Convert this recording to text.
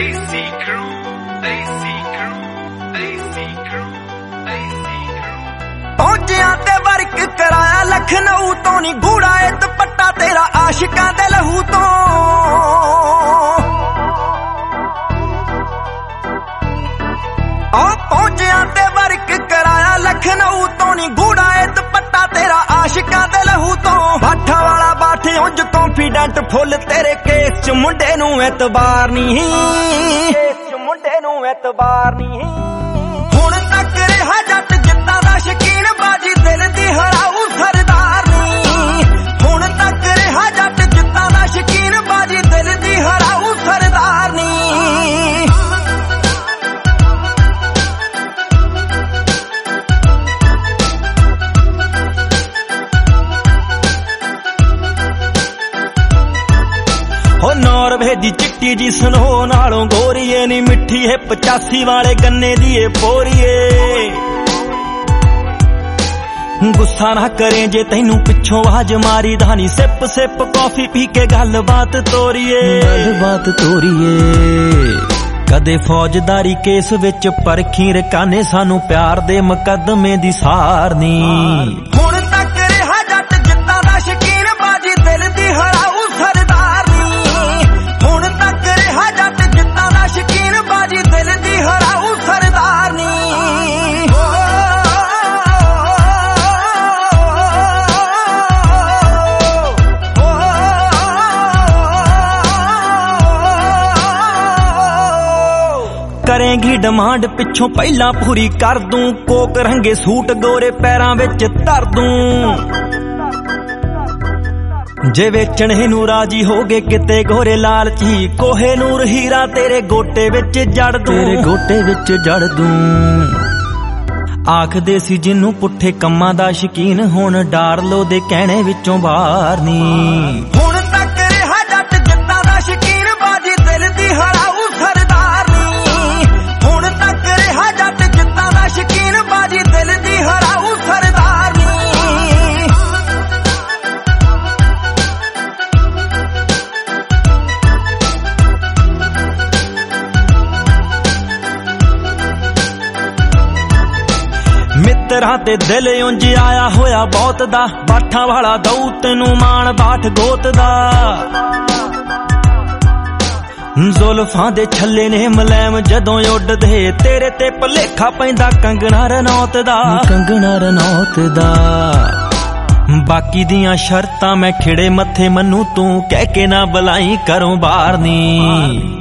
पहुंचिया ते वर्क कराया लखनऊ तो नी गूड़ा ए दुपट्टा तेरा आशिकां दे लहू तो। पहुंचिया ते वर्क कराया लखनऊ तो नी गूड़ा ए दुपट्टा तेरा आशिकां दे लहू तो। बाठा वाला बाठे उंज कॉन्फिडेंट फुल तेरे केस च मुंडे नू एतबार नहीं, मुंडे नू एतबार नहीं। हुण तक रहा जट जित्तां दा शकीन बाजी दिल दी हराऊ सरदार नहीं। हुण तक रहा जट जित्तां दा शकीन बाजी दिल दी हराऊ सरदार नहीं। हो नॉर्वे दी चिट्टी जी स्नो नालों गोरीए नी मिठी है 85 वाले गन्ने दी ए पोरीए। गुस्सा ना करें जे तैनू पिछों आवाज मारी धानी सिप सिप कॉफी पी के गलबात तोरीए, गलबात तोरीए। कदे फौजदारी केस विच परखी रकाने सानू प्यार दे मुकदमे दी सारनी। हुण तक रहा जट जित्तां दा शकीन बाजी दिल दी हराऊ सरदार नहीं। हुण तक रहा जट जित्तां दा शकीन बाजी दिल दी हराऊ सरदार नहीं। करेंगी डिमांड पिछों पहला पूरी कर दूं, कोक रंगे सूट गोरे पैरां विच धर दूं। जे वेचणे नू राजी हो गए किते गोरे लालची, कोहे नूर हीरा तेरे गोटे विच जड़ दूं, तेरे गोटे विच जड़ दूं। आखदे सी जिन्नू पुट्ठे कम्मां दा शकीन हुण डार लो दे कहणे विचों बाहर नी। हुण तक रहा जट जित्तां दा शकीन बाजी दिल दी हराऊ सरदार नी। हुण तक रहा जट जित्तां दा शकीन बाजी दिल दी हराऊ सरदार नी। मित्तरां ते दिल उंज आया होया बहुत दा, बाठा वाला दऊ तैनू मान बाठ गोत दा। जुल्फां दे छल्ले ने मलैम जदों उड्डदे, तेरे ते भलेखा पैंदा कंगना रनौत दा, कंगना रनौत दा। बाकी दियां शर्तां मैं खिड़े मत्थे मन्नू तू कह के ना बुलाई करों बाहर नी।